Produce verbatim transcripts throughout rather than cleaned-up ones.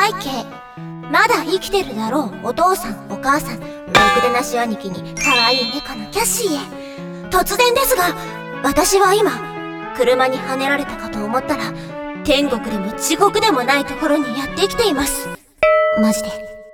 背景。まだ生きてるだろうお父さんお母さん、ろくでなし兄貴に可愛い猫のキャッシーへ。突然ですが、私は今車にはねられたかと思ったら、天国でも地獄でもないところにやってきています。マジで。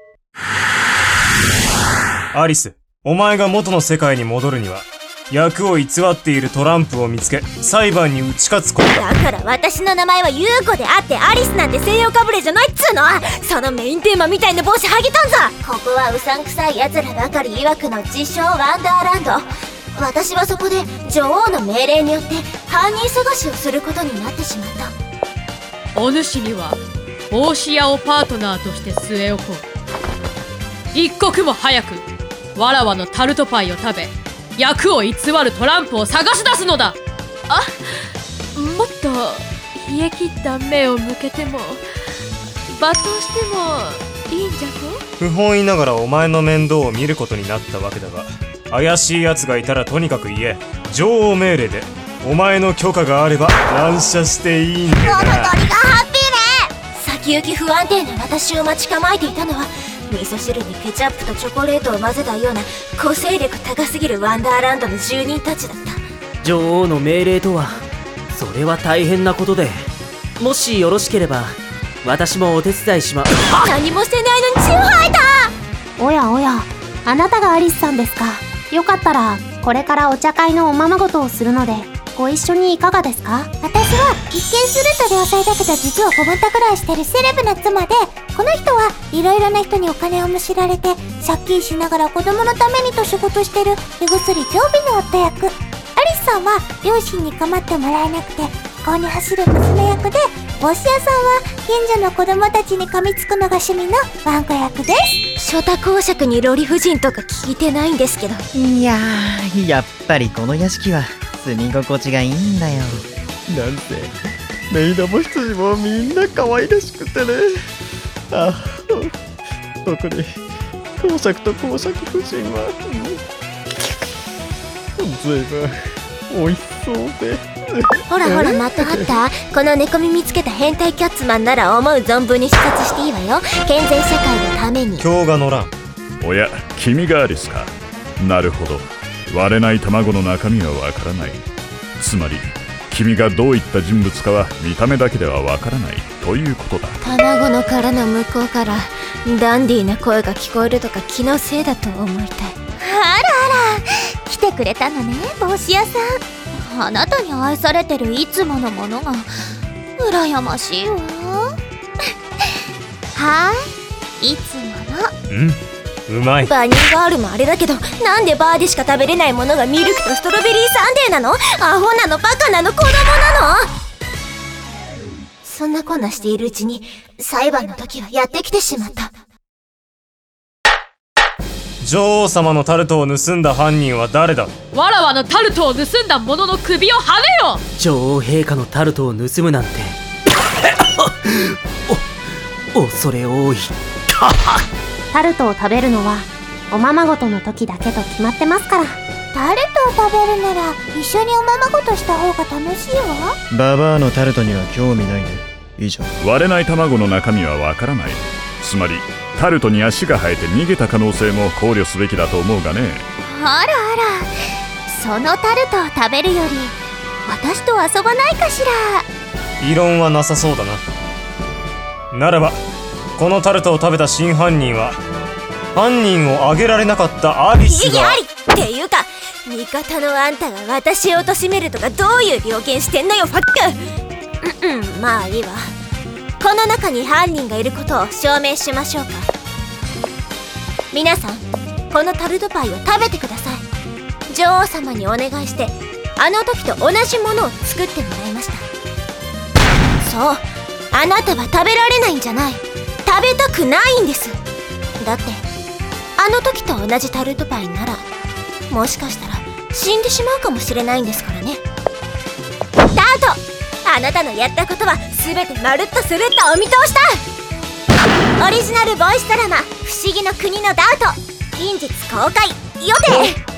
アリス、お前が元の世界に戻るには、役を偽っているトランプを見つけ、裁判に打ち勝つことだ。 だから私の名前はユウコであって、アリスなんて西洋かぶれじゃないっつうの。そのメインテーマみたいな帽子はぎとんぞ。ここはうさんくさい奴らばかり曰くの自称ワンダーランド。私はそこで女王の命令によって犯人探しをすることになってしまった。 お主には帽子屋をパートナーとして据え置こう。一刻も早くわらわのタルトパイを食べ、役を偽るトランプを探し出すのだ。あ、もっと冷え切った目を向けても罵倒してもいいんじゃぞ。 不本意ながらお前の面倒を見ることになったわけだが、怪しい奴がいたらとにかく言え。女王命令でお前の許可があれば乱射していいんだな。 この鳥がハッピーね。先行き不安定な私を待ち構えていたのは、味噌汁にケチャップとチョコレートを混ぜたような個性力高すぎるワンダーランドの住人たちだった。 女王の命令とは、それは大変なことで、もしよろしければ私もお手伝いしま。 何もしてないのに血を吐いた。 おやおや、あなたがアリスさんですか。よかったらこれからお茶会のおままごとをするのでご一緒にいかがですか。 私は一見すると良妻だけど実はごまたくらいしてるセレブな妻で、この人はいろいろな人にお金をむしられて借金しながら子供のためにと仕事してる目薬常備の夫役。アリスさんは両親に構ってもらえなくて非行に走る娘役で、帽子屋さんは近所の子供たちに噛みつくのが趣味のワンコ役です。 諸多公爵にロリ夫人とか聞いてないんですけど。 いやー、やっぱりこの屋敷は住み心地がいいんだよ。なんせメイドも羊もみんな可愛らしくてね。あ、特に公爵と公爵夫人は、うん、ずいぶん美味しそうで。 ほらほらマットハッター、この猫耳つけた変態キャッツマンなら思う存分に視察していいわよ。健全社会のために。 今日が乗らん。 おや、君がアリスか。なるほど、割れない卵の中身はわからない。つまり君がどういった人物かは見た目だけではわからないということだ。 卵の殻の向こうからダンディーな声が聞こえるとか気のせいだと思いたい。 あらあら、来てくれたのね、帽子屋さん。あなたに愛されてるいつものものが羨ましいわ。はい、いつもの。 うん、うまい。 バニーガールもあれだけど、なんでバーでしか食べれないものがミルクとストロベリーサンデーなの。アホなの、バカなの、子供なの。そんなこんなしているうちに裁判の時はやってきてしまった。 女王様のタルトを盗んだ犯人は誰だ。 わらわのタルトを盗んだ者の首をはねよ。 女王陛下のタルトを盗むなんてお、恐れ多い。 タルトを食べるのはおままごとの時だけと決まってますから。 タルトを食べるなら一緒におままごとした方が楽しいわ。 ババアのタルトには興味ないね。以上。 割れない卵の中身はわからない。つまりタルトに足が生えて逃げた可能性も考慮すべきだと思うがね。 あらあら、そのタルトを食べるより私と遊ばないかしら。 異論はなさそうだな。ならばこのタルトを食べた真犯人は、犯人を挙げられなかったアリスが。 意義ありっていうか、味方のあんたが私を貶めるとかどういう了見してんのよ、ファック。うんうん、まあいいわ。この中に犯人がいることを証明しましょうか。皆さん、このタルトパイを食べてください。女王様にお願いしてあの時と同じものを作ってもらいました。そう、あなたは食べられないんじゃない、食べたくないんです。だってあの時と同じタルトパイなら、もしかしたら死んでしまうかもしれないんですからね。ダート、あなたのやったことは全てまるっとするっとお見通しだ。オリジナルボイスドラマ「不思議の国のダート」近日公開予定。